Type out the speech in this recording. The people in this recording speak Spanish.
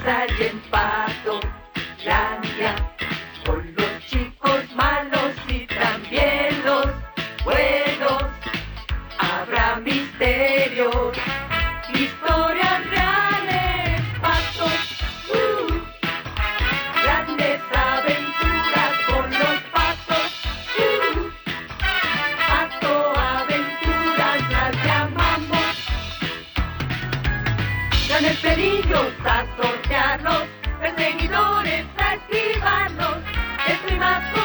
y en Pato Landia, con los chicos malos y también los buenos. Habrá misterios, historias reales, patos, grandes aventuras con los patos, Pato Aventuras las llamamos. Grandes peligros a sortearlos, perseguidores a esquivarlos, esto y más.